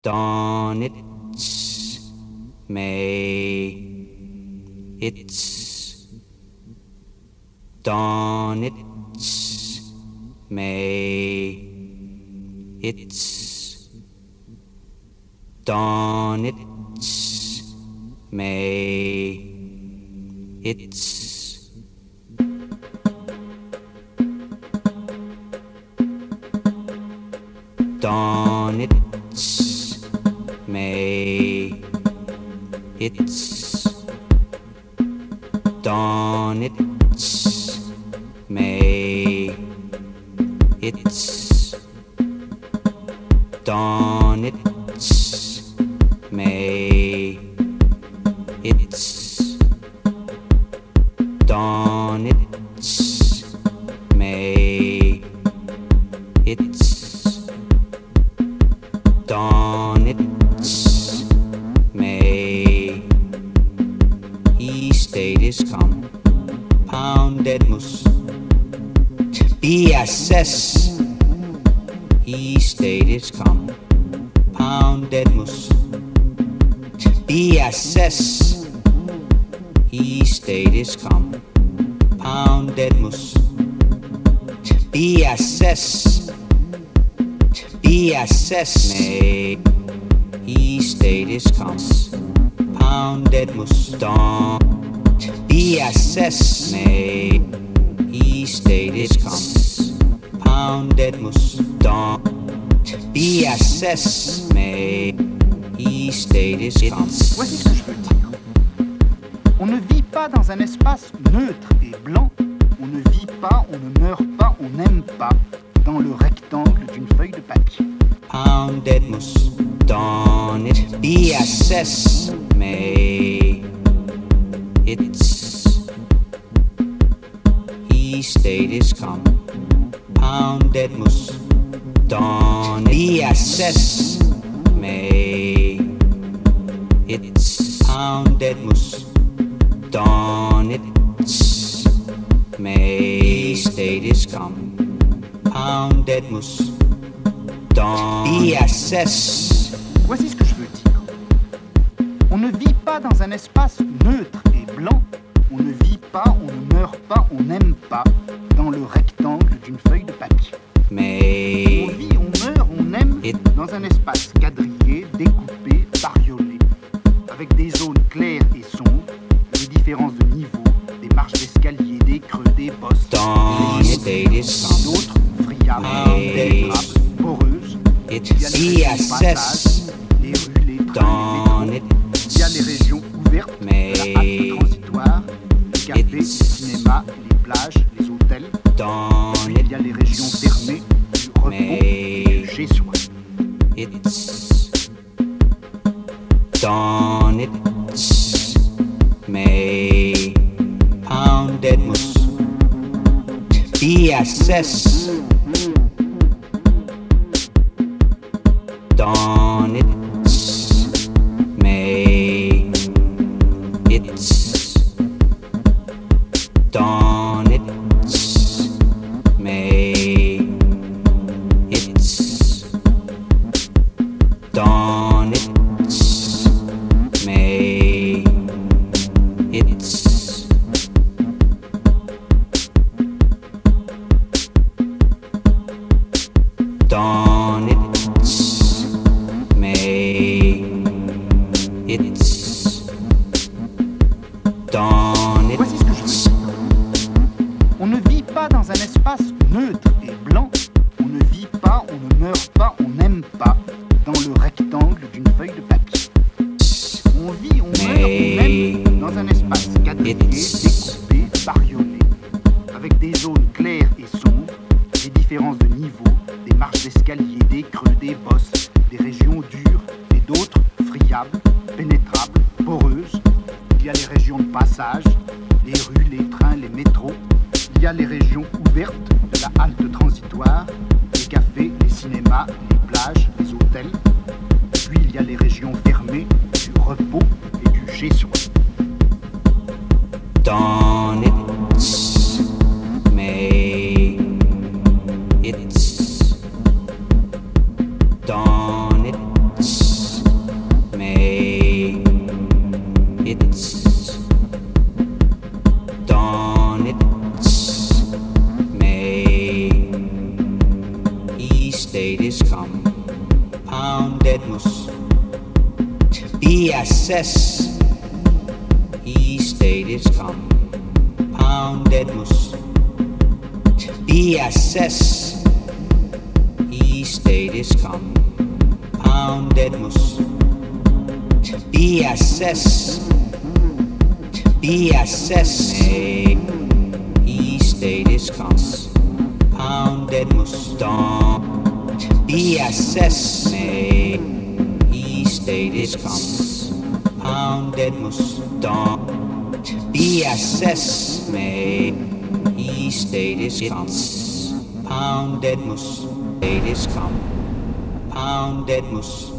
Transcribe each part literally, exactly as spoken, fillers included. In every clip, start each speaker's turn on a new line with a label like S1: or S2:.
S1: Dawn, it's May. It's dawn, it's May. It's dawn, it's May. It's dawn, it's May. It's dawn, it's May. It's dawn, it's May. It's dawn, it's May. It's dawn, it's May. East date is come, pounded must be assessed. East date is come, pounded must be assessed. East date is come, pounded must be assessed. Be assessed. May. East date is come, pounded must dawn. Be assessed. May. East date is come, pounded must dawn. Be assessed. May. East date is come.
S2: Voici ce que je veux dire. On ne vit pas dans un espace neutre et blanc. On ne vit pas, on ne meurt pas, on n'aime pas dans le rectangle d'une feuille de papier.
S1: Pounded must dawn it be assessed. May. It's East date is come, pounded must dawn be assessed. May. It's pounded must dawn it's May. East date is come, pounded must dawn be assessed.
S2: Voici ce que je veux dire. On ne vit pas dans un espace neutre et blanc. On ne vit pas, on ne meurt pas, on n'aime pas dans le rectangle d'une feuille de papier.
S1: May.
S2: On vit, on meurt, on aime
S1: It.
S2: dans un espace quadrillé, découpé, bariolé, avec des zones claires et sombres, des différences de niveau, des marches d'escalier, des creux, des bosses,
S1: Dawn
S2: des
S1: it date is come,
S2: d'autres friables,
S1: May.
S2: pénétrables, poreuses.
S1: it
S2: Il y a les
S1: be
S2: régions de passage,
S1: assessed.
S2: les rues, les trains,
S1: Dawn
S2: les
S1: it
S2: métros. Il y a les régions ouvertes,
S1: May.
S2: la halte transitoire, les cafés, les
S1: It's.
S2: cinémas, les plages, les hôtels.
S1: dawn
S2: Puis
S1: it
S2: il y a les régions fermées, du repos
S1: May.
S2: et du chez-soi.
S1: It's dawn it's May. Pounded must be assessed. Dawn it's May. It's dawn it's May. It's dawn it's May. It's dawn it's May. It's dawn
S2: Voici ce que je veux
S1: it's
S2: dire. On ne vit pas dans un espace neutre et blanc. On ne vit pas, on ne meurt pas, on n'aime pas dans le rectangle d'une feuille de papier. On vit, on meurt, on aime dans un espace quadrillé, découpé, bariolé, avec des zones claires et sombres, des différences de niveau, des marches d'escalier, des creux, des bosses, des régions dures et d'autres friables, pénétrables, poreuses. Il y a les régions de passage, les rues, les trains, les métros. Il y a les régions ouvertes de la halte transitoire, les cafés, les cinémas, les plages, les hôtels. Puis il y a les régions fermées, du repos et du chez-soi.
S1: dawn it's May. It's dawn it's Poundedmus. To be assess. E state is come. Poundedmus. To be assess. E state is come. Poundedmus. To be assess. To be assess. E state is come. Poundedmus. Dawn. To be assess. E state is come. Poundedmus. Dawn. To be assess. E state is come. Poundedmus. State is come. Poundedmus.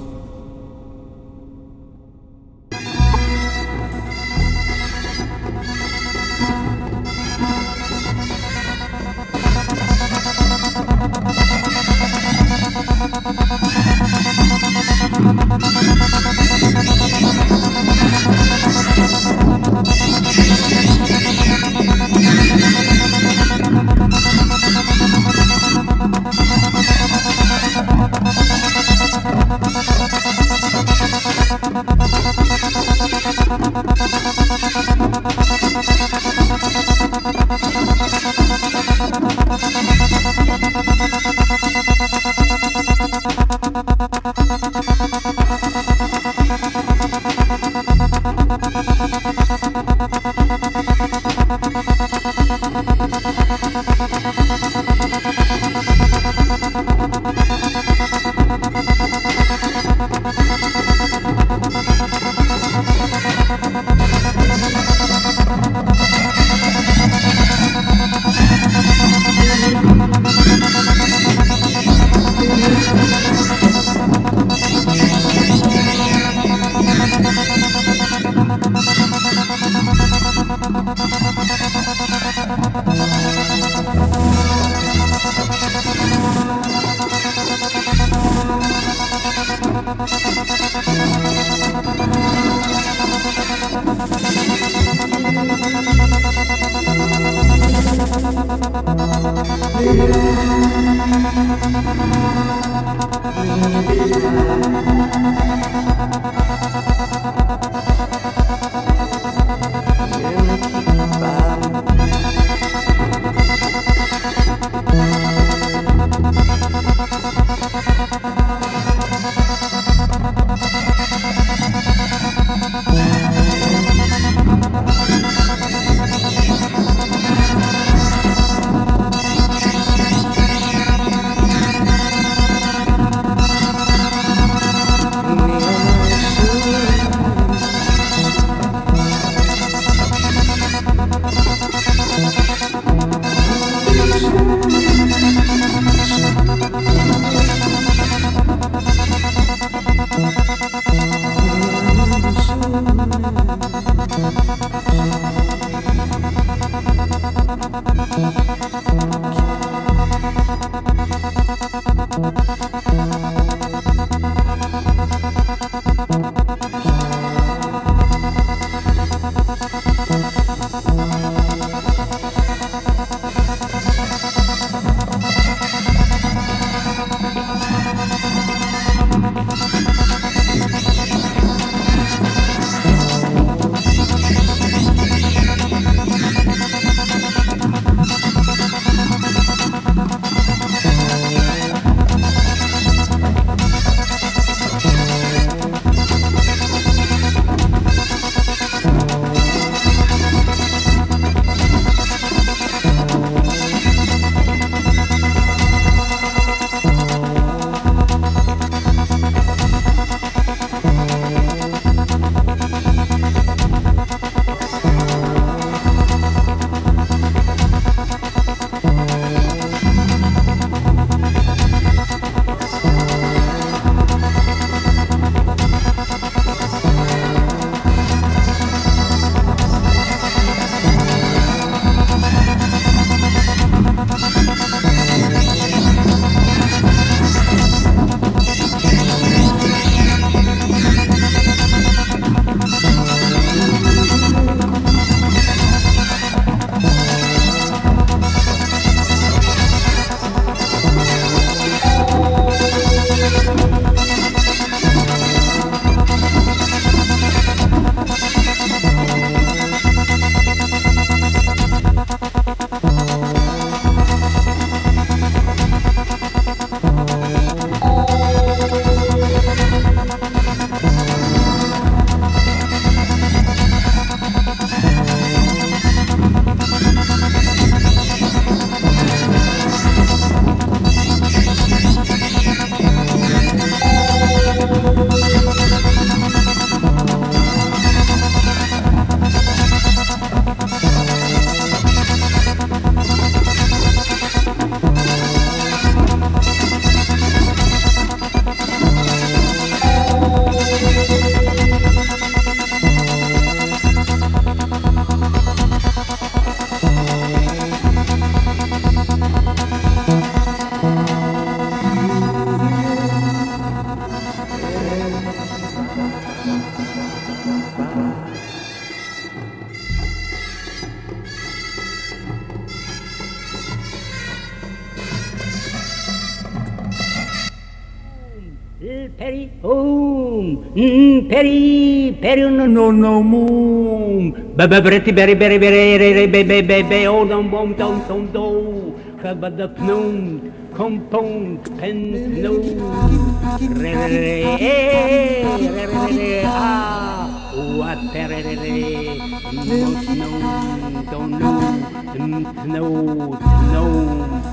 S3: Peri om, mm, peri peri no no no moom, ba ba bereti beri beri beri beri be be be be oh dom bom dom dom do, ba da knum, kompong pen no, re re re re re re re ah, what peri re re, most no don't know, no no.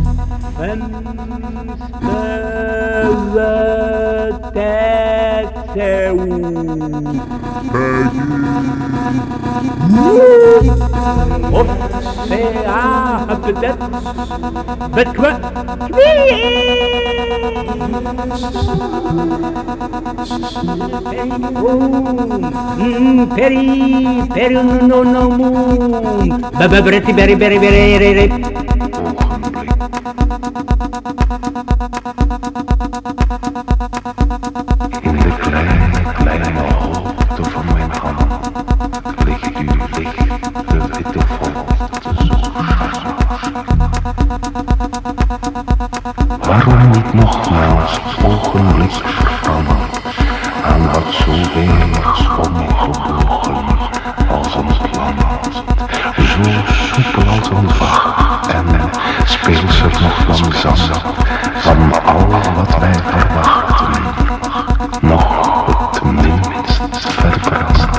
S3: Bet quoi? Peri, peri, no, no, moon. Baba, bereti, beri, beri, beri, beri.
S4: In de kleine, kleine hoogte van mijn hand ligt u licht, de witte volte zo waarom niet nogmaals het ogenblik verpannen aan wat zo weinig omgebogen als een plaat, zo soepel als een vacht en speelser nog dan zand van al wat wij verwachten, nog het minst verbrassend.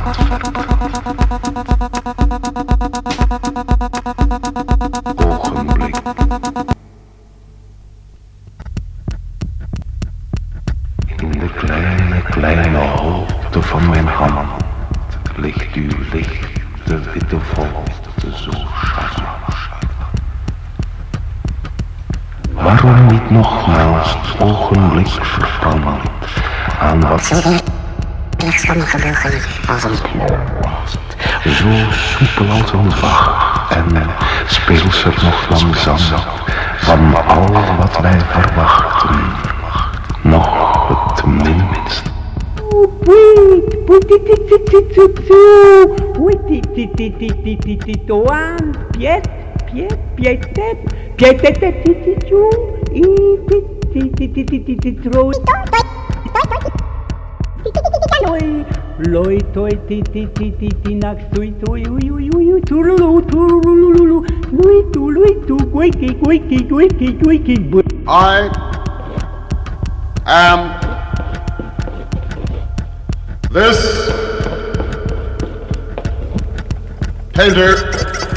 S4: Ogenblik. In de kleine, kleine hoogte van mijn hand ligt uw licht, de witte volte zo charmant. Waarom niet nogmaals het ogenblik verpannen aan wat zo weerspannend gebogen als een plaat, zo soepel als een vacht en speelser nog dan zand van al wat wij verwachten, nog het minst.
S3: Wait, wait, wait, Piet, Piet, Pietet, Pietet, Tititu, Titititititro. Loi, loi, toi, titititinax, tui, tui, ui, ui, ui, turulu, turulu, lui, tu, lui, tu, guiki, guiki, guiki, guiki.
S5: I am this painter,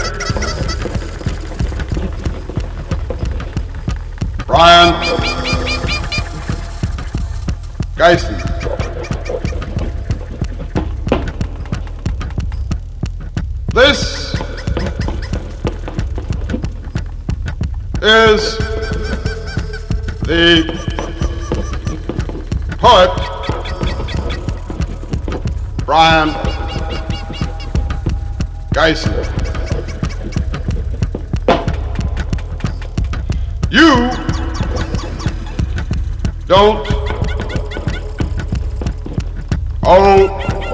S5: Brian Geisen. This is the poet Brian Geisen. You don't owe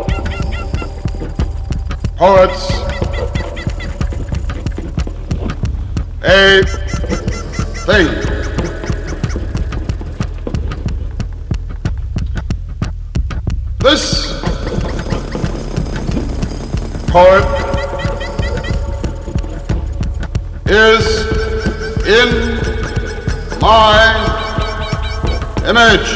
S5: poets a thing. This poet is in my image.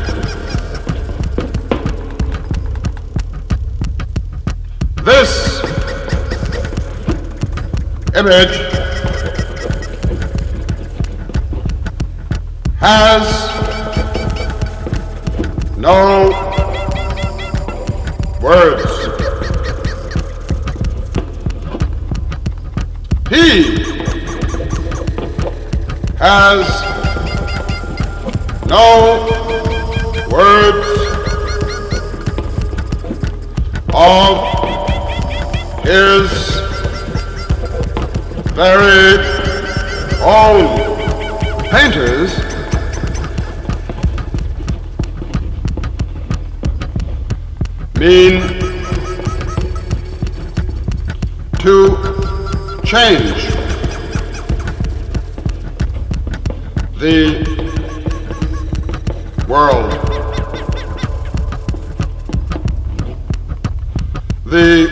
S5: This image has no words. He has no words of his very own. Painters mean to change the world. The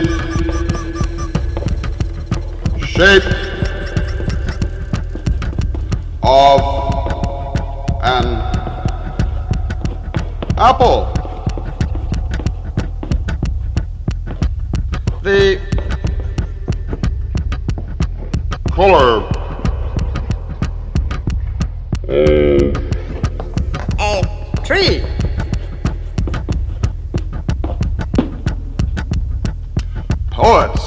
S5: shape of an apple. The color
S6: a tree.
S5: Poets.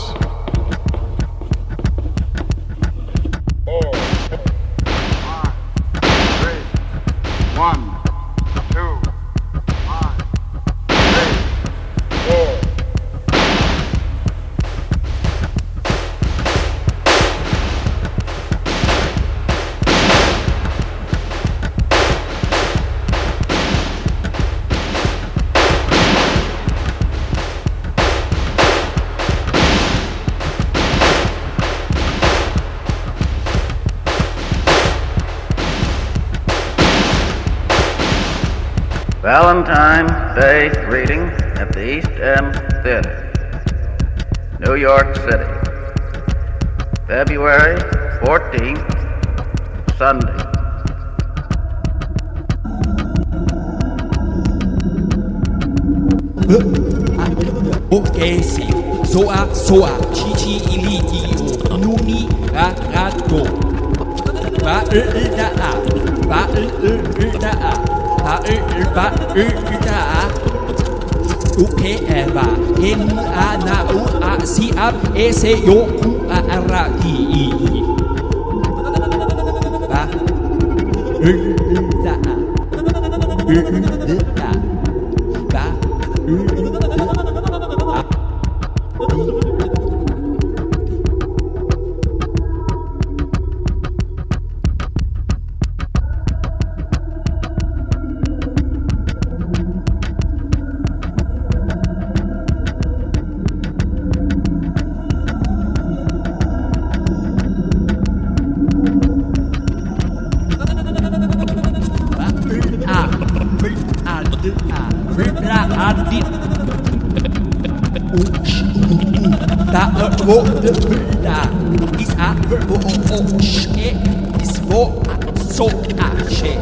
S7: Valentine's Day greeting at the East End Theater, New York City, February fourteenth, Sunday.
S8: Ok, si, soa, soa, chichi, ili, io, nuni, ra, ra, do. Ba, ư, ư, da, a, ba, ư, ư, ư, da, a. Ba ư ư ba ư ư da u ke e ba hen a na u a si a e se yo ku a ra i i ba ư ư da ư ư da ba ư ư Wo de da is a verbo o she is vo so a she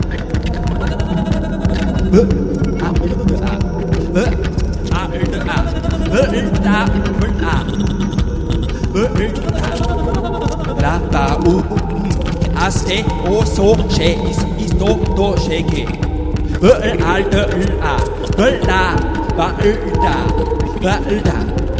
S8: b a de a b a de a b da b a b da la ba u a se o so she is is do do she ke b a de a b da ba da ba da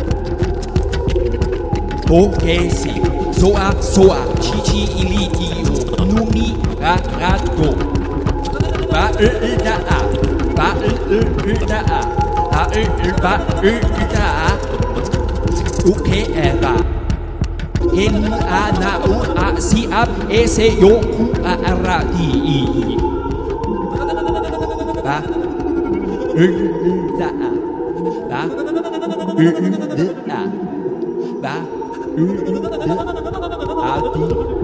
S8: Ok, si, soa, soa, chichi, ili, io, nuni, ra, ra, do. Ba, ư, ư, da, a, ba, ư, ư, ư, da, a, ba, ư, ư, ba, ư, ư, da, a. Ok, e, ba. Hen, a, na, u, a, si, a, e, se, yo, ku, a, ra, i, i, i. Ba, ư, ư, da, a, ba, ư, ư, da, ba. U, U, D, A, D.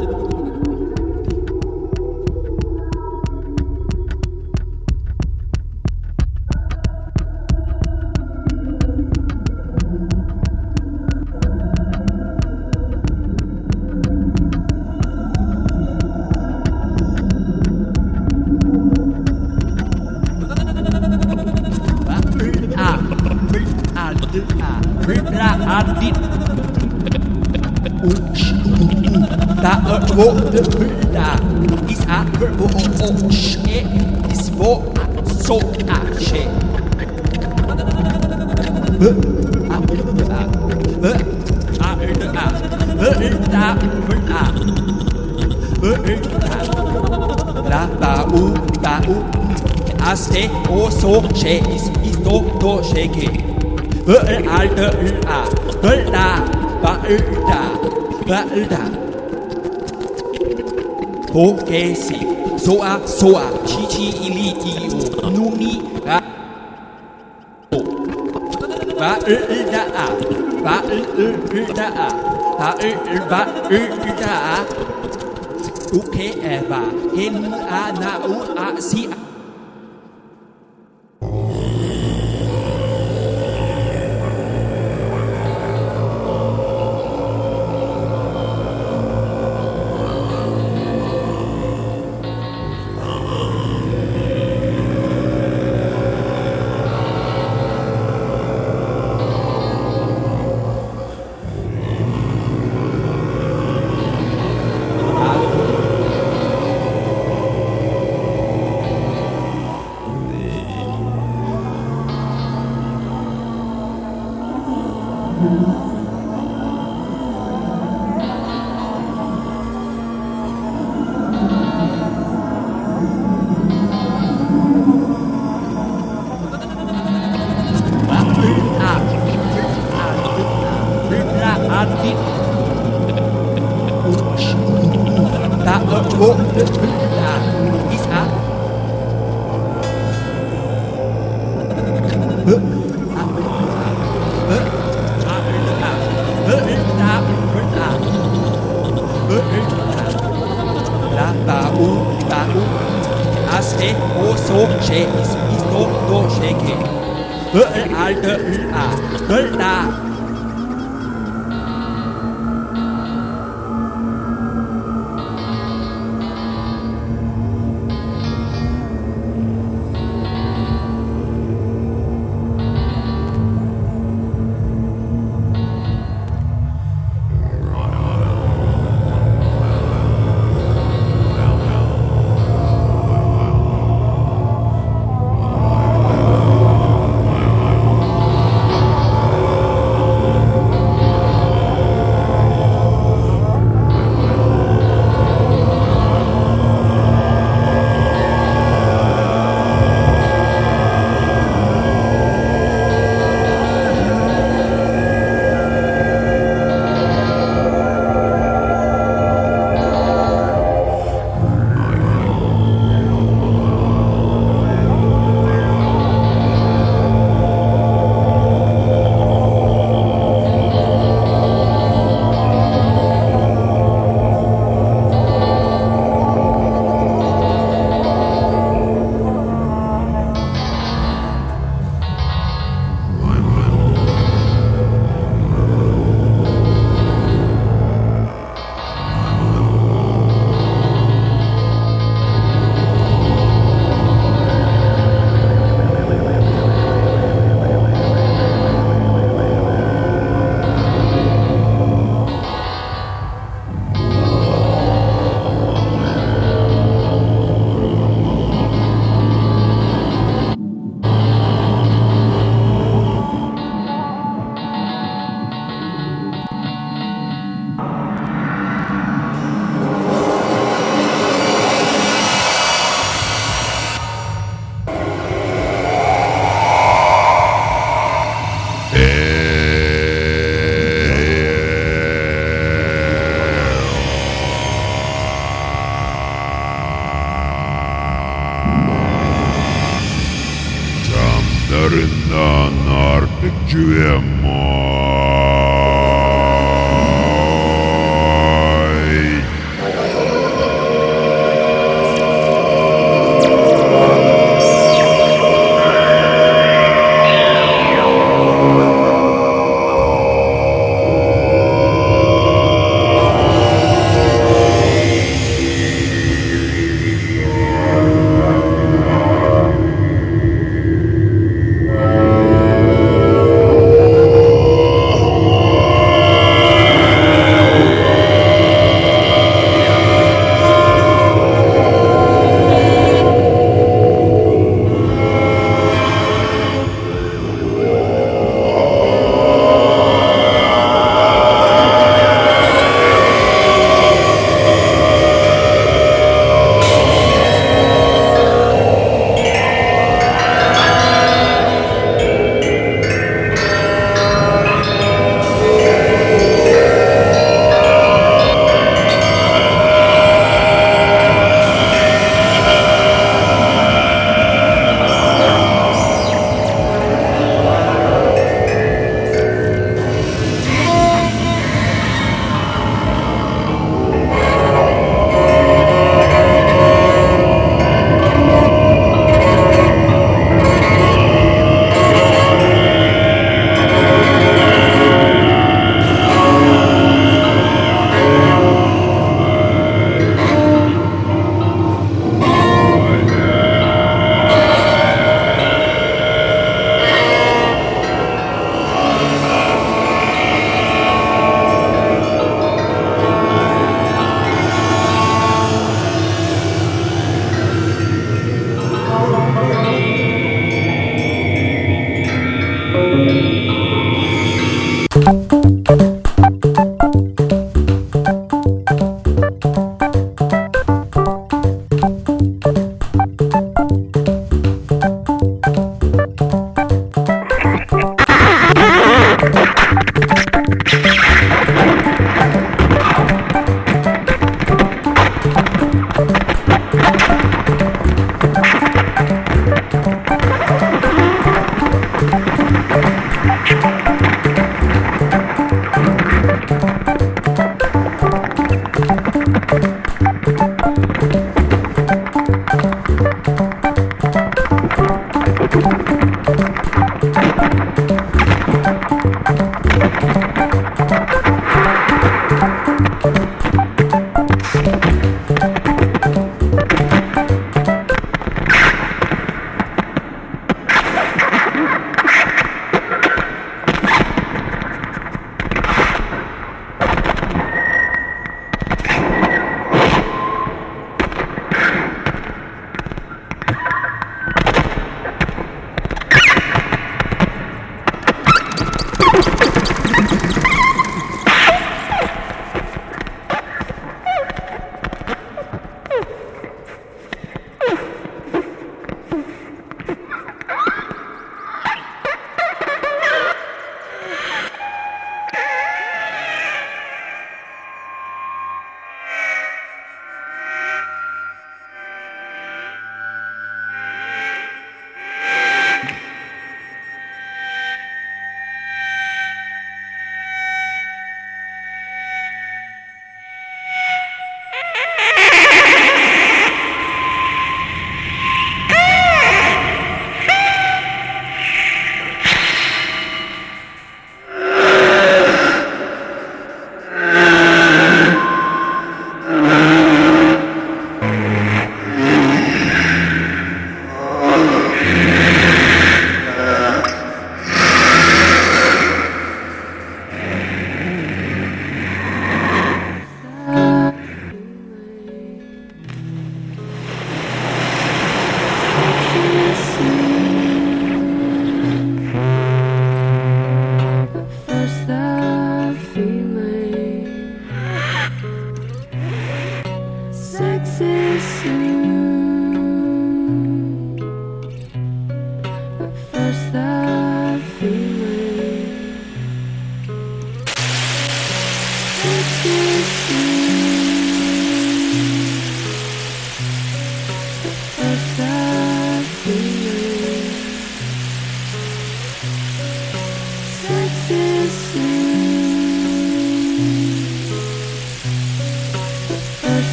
S8: Wo de da is a verbo o she is vo so a she b a de a b a de a b da b a b da la ba u ba u a se o so she is is do do she ke b a de a b da ba da ba da Ok, si, soa, soa, chichi, ili, io, nuni, ra, do. va ø ø da a va ø ø ø da a va ø ø va ø ø da a okay er va hen a na u a si a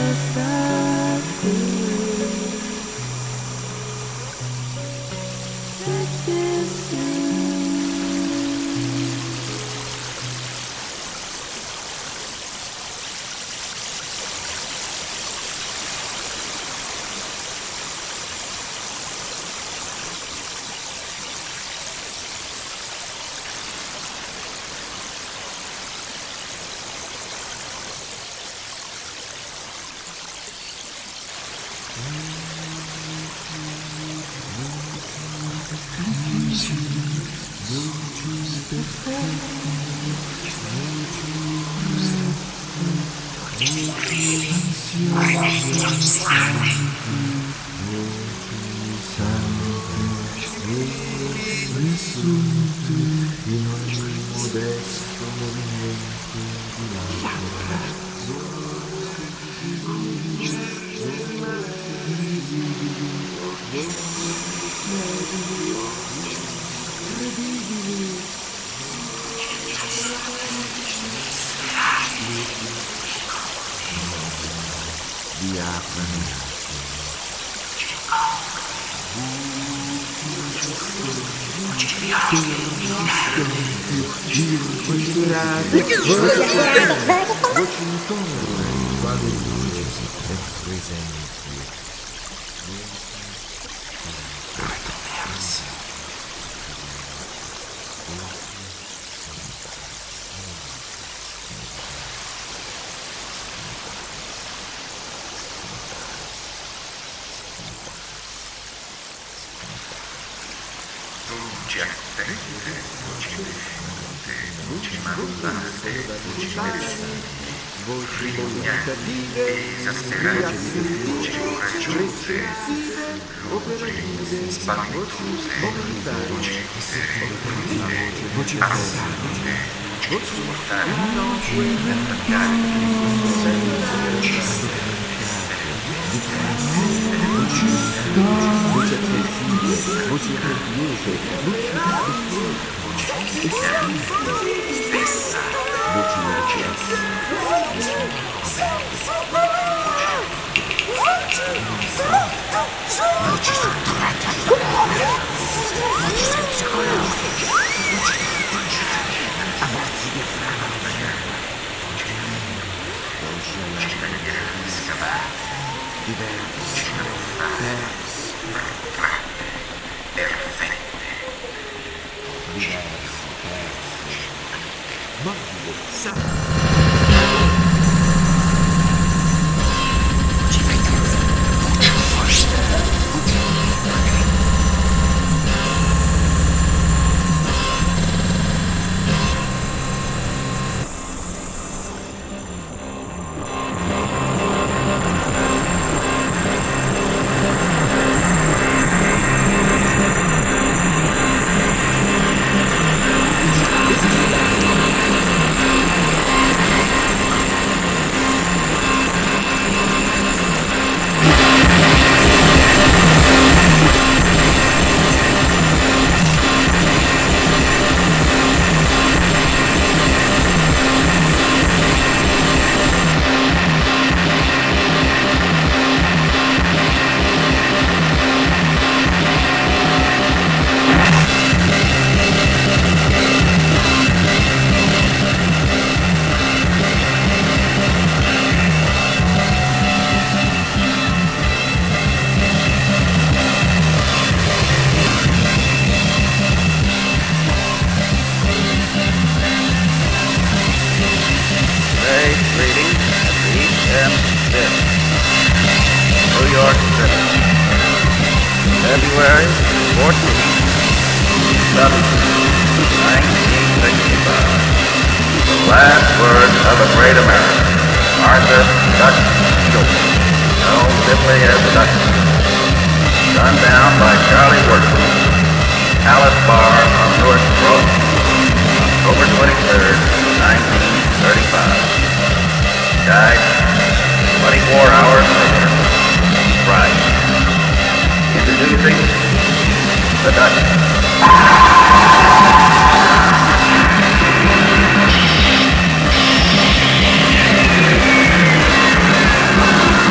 S9: Thank you.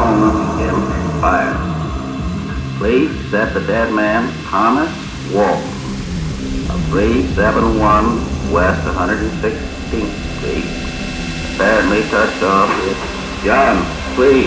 S7: Oklahoma, begin fire. Please set the dead man, Thomas Wolf, of three seventy-one West one hundred sixteenth Street. Apparently touched off with John, please.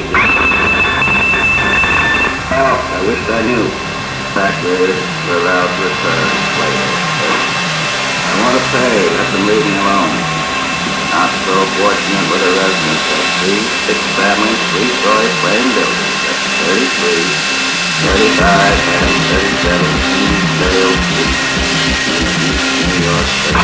S7: Oh, I wish I knew. Fact is, without return later. I want to say, let them leave me alone. Not so fortunate with a residence of three, six families, three-story frame buildings. That's thirty-three, thirty-five, and thirty-seven Eastdale Street, New York State.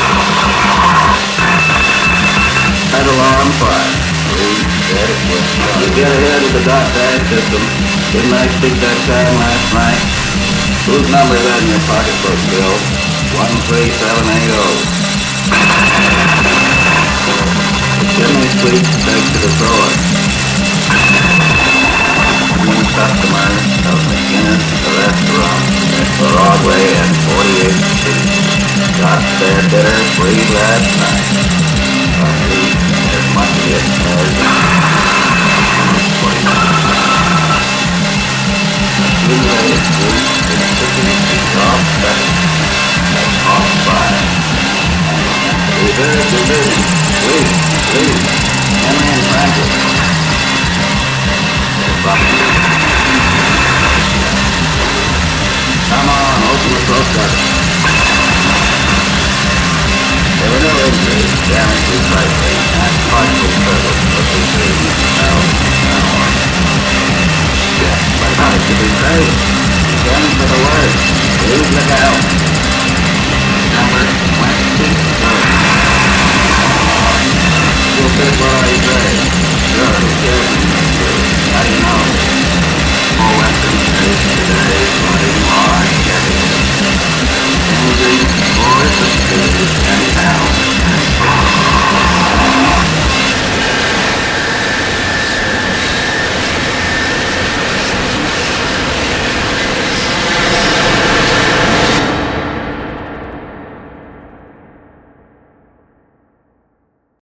S7: Title on fire. Please set it with. You get ahead with the dot dash system. Didn't I speak that time last night? Whose number is that in your pocketbook, Bill? one three seven eight zero. The chimney sweep takes to the floor. New customers of McGinnis Restaurant at Broadway and forty-eighth Street. Got their dinner free last night. Or at least as much of it as accumulated food in the kitchen is off second. That's off fire. Reserve, reserve. Please, please. Henry and Francis. Come on, open the throat cutter. There were no injuries, damage to slightly, and partial service of the dream. No, no. But how did you be saved? Again for the word. Please look out.